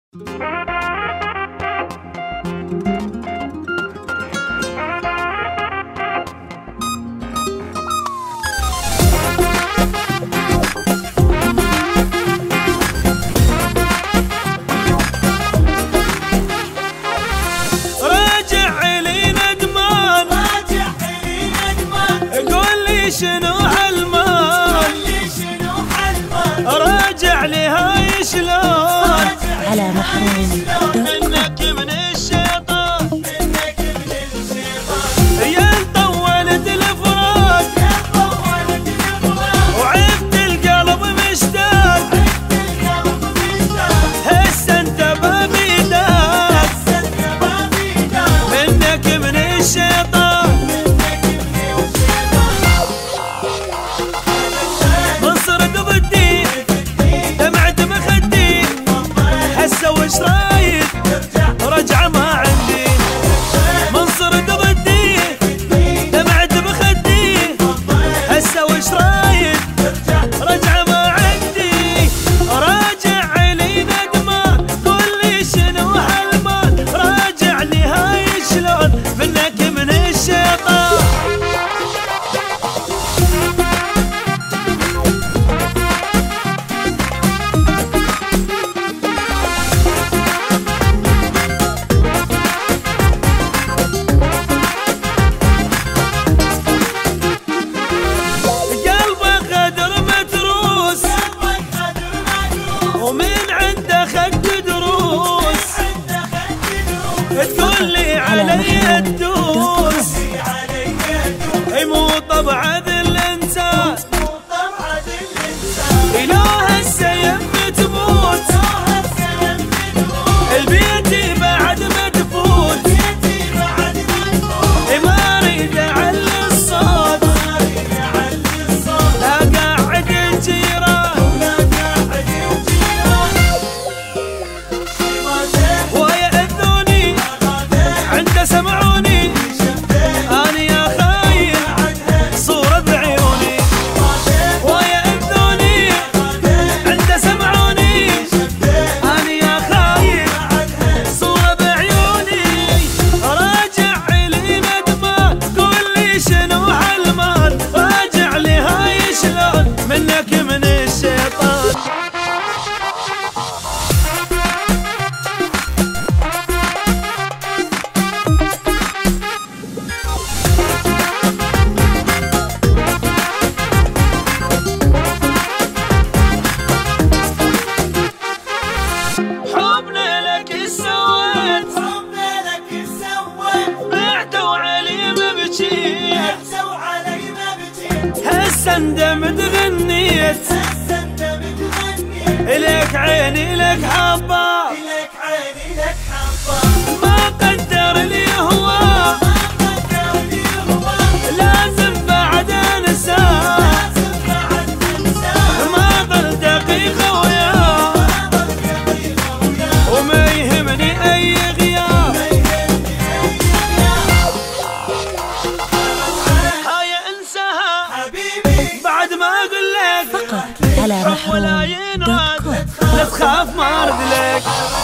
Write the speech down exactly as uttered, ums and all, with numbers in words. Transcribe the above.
شنو هالمال راجع لهاي شلون على محروم منك من الشيطان يا طولت الفراق وعفت القلب مشتاق هسه انت بابيداك منك من الشيطان وش رايد رجعه ما عندي منصر ضدي دمعت بخدي هسه وش رايد رجعه ما عندي راجع علي ندمه قول لي شنو هالمال راجع لي هاي شلون منك من الشيطان ومن عنده خد دروس تقول لي علي الدوس مو طبع ذي الانسان اله السيم تموت البيت بعد ما تفوت ما اريد اعلي الصوت لا قاعد الجيران سمعوني أنا يا خاين صورة بعيوني ويأذوني عند سمعوني أنا يا خاين صورة بعيوني راجع لي ندمان قول لي شنو هالمال راجع لي هاي شلون منك من الشيطان هسه اندمت غنيت إلك عيني لك حبة ما قدر لي هو لازم بعد انساه ما ضل دقيقة وياه وما يهمني أي غياب بعد ما اقول لك فقط على محروم ولا ينرد لا تخاف ما ارد لك